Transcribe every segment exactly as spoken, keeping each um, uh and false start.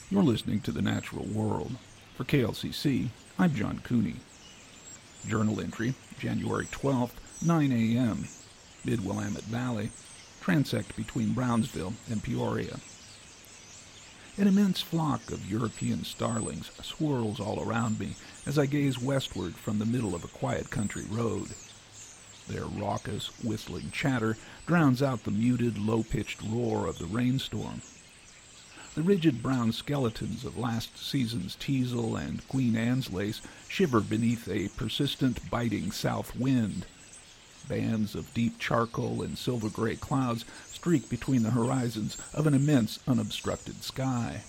You're listening to The Natural World. For K L C C, I'm John Cooney. Journal entry, January twelfth, nine a.m. Mid-Willamette Valley, transect between Brownsville and Peoria. An immense flock of European starlings swirls all around me as I gaze westward from the middle of a quiet country road. Their raucous, whistling chatter drowns out the muted, low-pitched roar of the rainstorm. The rigid brown skeletons of last season's teasel and Queen Anne's lace shiver beneath a persistent, biting south wind. Bands of deep charcoal and silver-gray clouds streak between the horizons of an immense, unobstructed sky.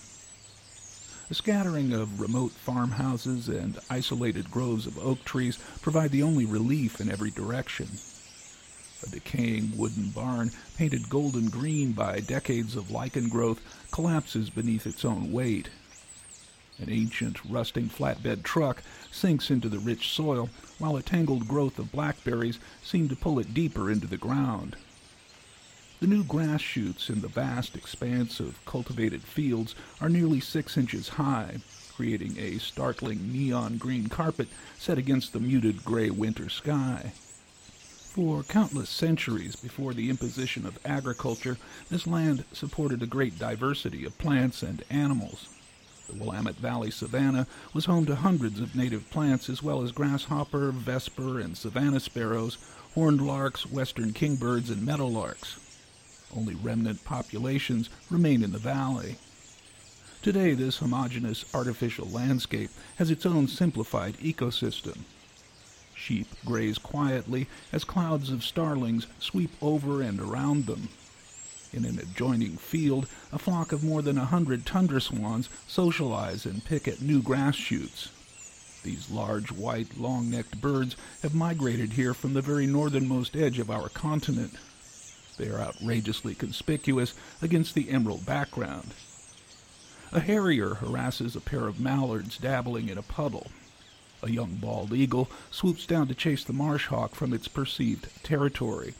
A scattering of remote farmhouses and isolated groves of oak trees provide the only relief in every direction. A decaying wooden barn, painted golden green by decades of lichen growth, collapses beneath its own weight. An ancient, rusting flatbed truck sinks into the rich soil, while a tangled growth of blackberries seem to pull it deeper into the ground. The new grass shoots in the vast expanse of cultivated fields are nearly six inches high, creating a startling neon green carpet set against the muted gray winter sky. For countless centuries before the imposition of agriculture, this land supported a great diversity of plants and animals. The Willamette Valley savanna was home to hundreds of native plants as well as grasshopper, vesper, and savanna sparrows, horned larks, western kingbirds, and meadowlarks. Only remnant populations remain in the valley. Today, this homogeneous artificial landscape has its own simplified ecosystem. Sheep graze quietly as clouds of starlings sweep over and around them. In an adjoining field, a flock of more than a hundred tundra swans socialize and pick at new grass shoots. These large, white, long-necked birds have migrated here from the very northernmost edge of our continent. They are outrageously conspicuous against the emerald background. A harrier harasses a pair of mallards dabbling in a puddle. A young bald eagle swoops down to chase the marsh hawk from its perceived territory.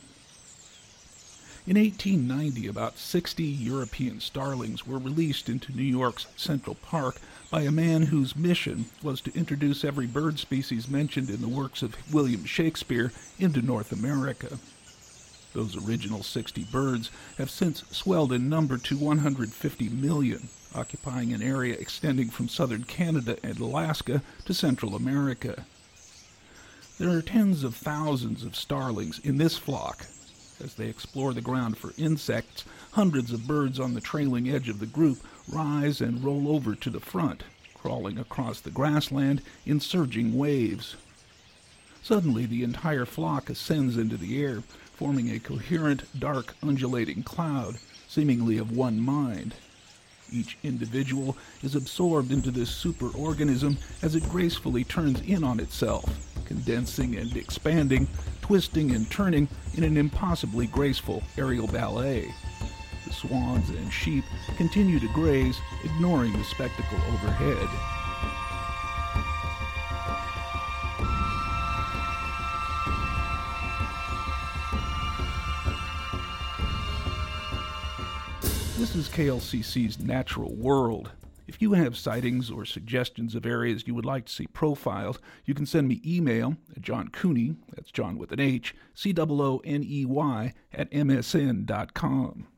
In eighteen ninety, about sixty European starlings were released into New York's Central Park by a man whose mission was to introduce every bird species mentioned in the works of William Shakespeare into North America. Those original sixty birds have since swelled in number to one hundred fifty million, occupying an area extending from southern Canada and Alaska to Central America. There are tens of thousands of starlings in this flock. As they explore the ground for insects, hundreds of birds on the trailing edge of the group rise and roll over to the front, crawling across the grassland in surging waves. Suddenly, the entire flock ascends into the air, forming a coherent, dark, undulating cloud, seemingly of one mind. Each individual is absorbed into this superorganism as it gracefully turns in on itself, condensing and expanding, twisting and turning in an impossibly graceful aerial ballet. The swans and sheep continue to graze, ignoring the spectacle overhead. This is K L C C's Natural World. If you have sightings or suggestions of areas you would like to see profiled, you can send me email at John Cooney, that's John with an H, C O O N E Y, at M S N dot com.